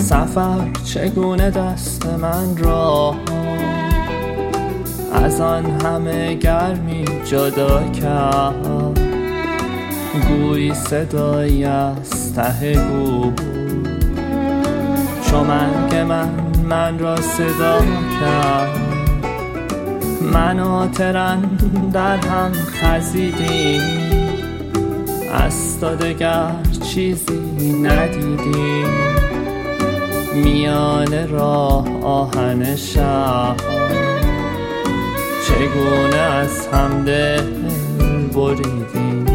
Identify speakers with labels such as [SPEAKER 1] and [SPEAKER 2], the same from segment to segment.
[SPEAKER 1] سفر چگونه دست من را از آن همه گرمی جدا کرد. گویی صدایی از ته گور چو مرگ من را صدا کرد. من و ترن در هم خزیدیم، از تو دگر چیزی ندیدیم. میان راه آهن شب چگونه از هم دل بریدیم.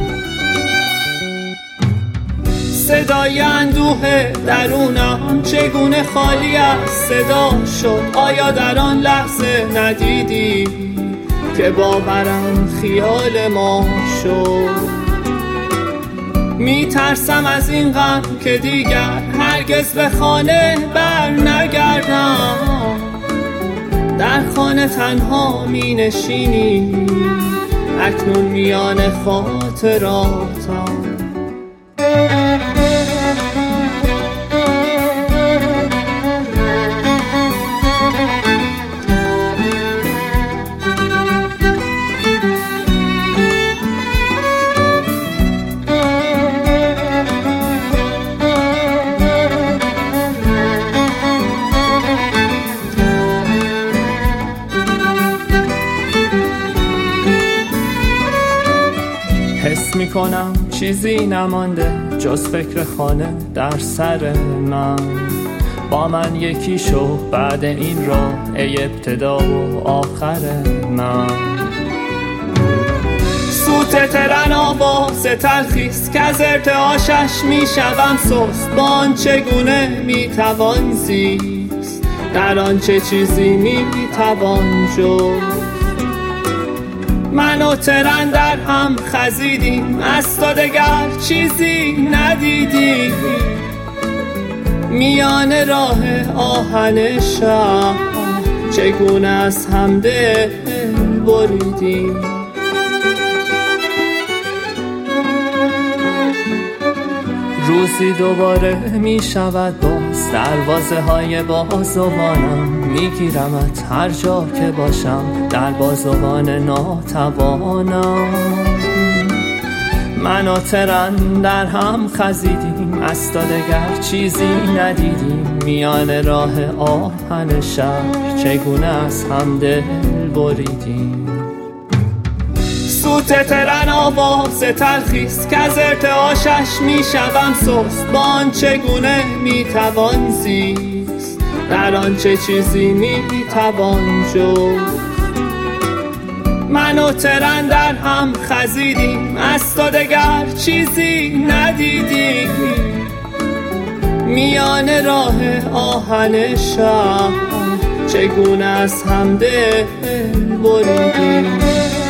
[SPEAKER 1] صدای اندوه درونم چگونه خالی از صدا شد. آیا در آن لحظه ندیدی که باورم خیال ما شد؟ می ترسم از این غم که دیگر هرگز به خانه بر نگردم. در خانه تنها می نشینی اکنون میان خاطراتم. حس میکنم چیزی نمانده جز فکر خانه در سر من. با من یکی شو بعد این راه ای ابتدا و آخر من. سوت ترن آواز تلخیست که از ارتعاشش میشوم سست. با آن چگونه میتوان زیست، در آن چه چیزی میتوان جست. من و ترن در هم خزیدیم، از تو دگر چیزی ندیدیم. میان راه آهن شب چگونه از هم دل بریدیم. روزی دوباره می شود باز دروازه های بازوانم. می گیرمت هر جا که باشم در بازوان ناتوانم. من و ترن در هم خزیدیم، از تو دگر چیزی ندیدیم. میان راه آهن شهر چگونه از هم دل بریدیم. سوت ترن آواز تلخیست که از ارتعاشش میشوم سست. با آن چگونه میتوان زیست، در آن چه چیزی میتوان جست. من و ترن در هم خزیدیم، از تو دگر چیزی ندیدیم. میان راه آهن شب چگونه از هم دل بریدیم.